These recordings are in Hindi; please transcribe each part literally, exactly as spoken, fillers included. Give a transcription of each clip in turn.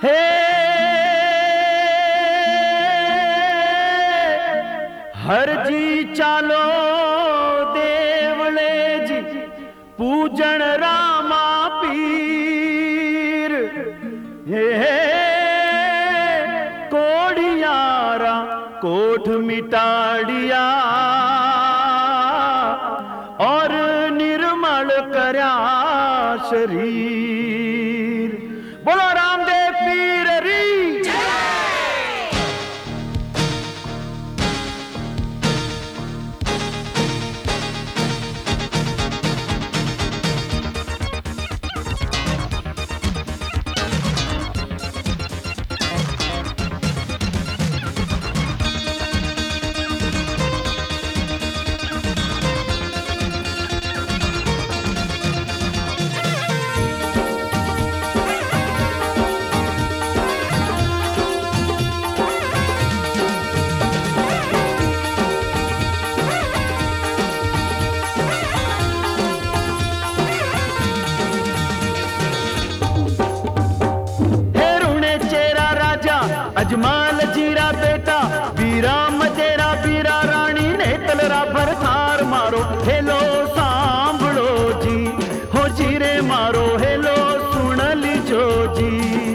हे हर जी चालो देवले जी पूजन रामा पीर। हे कोड़ियारा कोठ मिटाड़िया और निर्मल करया शरीर। बोलो रामदेव पीर री। अजमाल जीरा बेटा बीरा मजेरा बीरा रानी ने तलरा भर थार मारो हेलो सांभलो जी हो जीरे मारो हेलो सुन लीजो जी।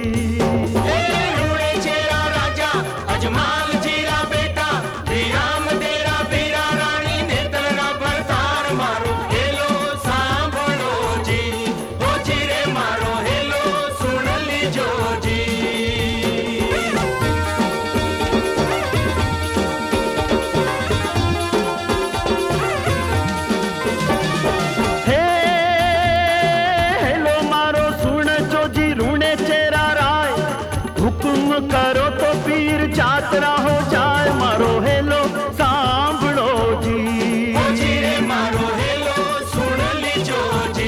करो तो पीर जात्रा हो जाए मारो हेलो सांभलो जी। ओ जीरे मारो हेलो सुन लीजो जी।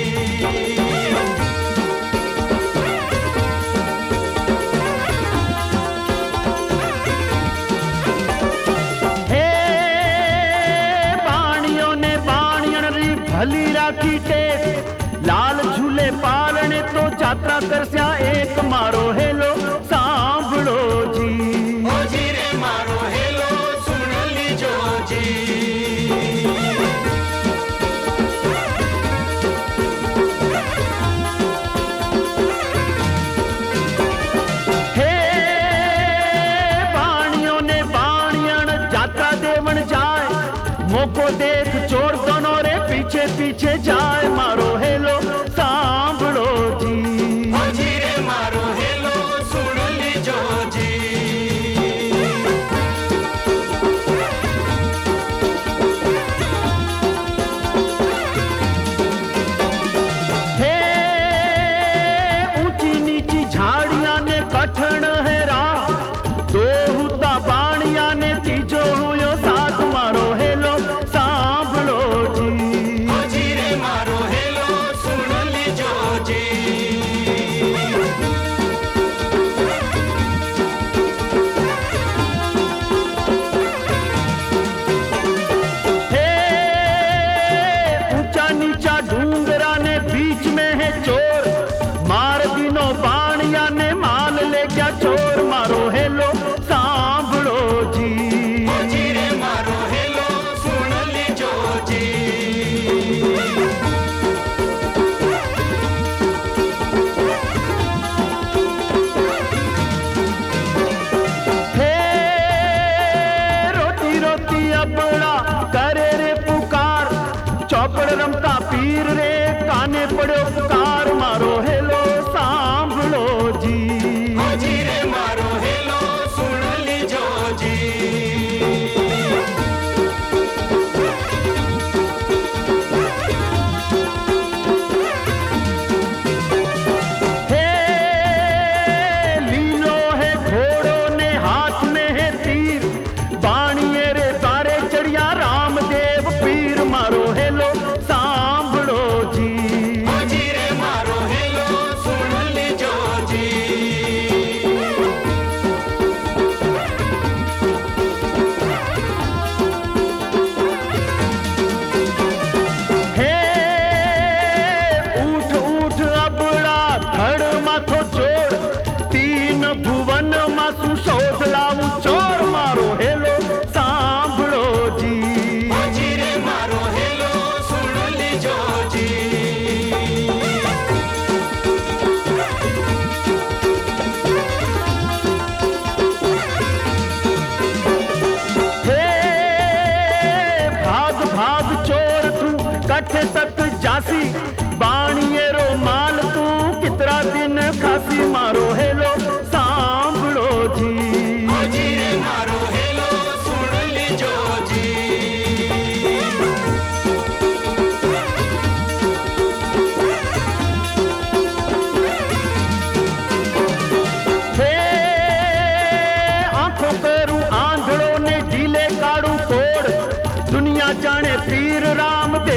हे बाणियों ने बाणियन री भली राखी टेक लाल झूले पालने तो जात्रा करस्या एक मारो हेलो सांभलो जी। ओ जीरे मारो हेलो सुन लीजो जी। हे बाणियों ने बाणियन जात्रा देवन जाए मोको देख चोर दोनों रे पीछे पीछे जाए मारो हेलो सांभलो जी। ओ जीरे मारो हेलो सुन लीजो जी। हे ऊंची नीची झाड़ियां ने कठण है राह दो हुता बाणिया ने तीजो हुयो साथ मारो हेलो सांभलो जी। ओ जीरे मारो हेलो सुन लीजो जी। हे ऊंचा नीचा ढूंगरा ने बीच में है चोर मार दिनो बाणिया ने माल ले गया चोर मारो हेलो सांभलो जी। ओ जीरे मारो हेलो सुन लीजो जी। हे रोती रोती अबड़ा करे रे पुकार चौपड़ रमता पीर रे काने पड़ो पुकार मारो हेलो सांभलो जी। ओ जीरे मारो हेलो सुन लीजो जी। हे लीलो है घोड़ों ने हाथ में है तीर बाणिये रे तारे चढ़िया रामदेव पीर मारो हेलो सांभलो जी। ओ जीरे कठे तक जासी बाणिए रो माल तू कितरा दिन खासी मारो हेलो सांभलो जी ओ जी रे मारो हेलो सुन लीजो जी हे आंखों करू आंधड़ो ने ढीले काड़ू तोड़ दुनिया जाने पीर राम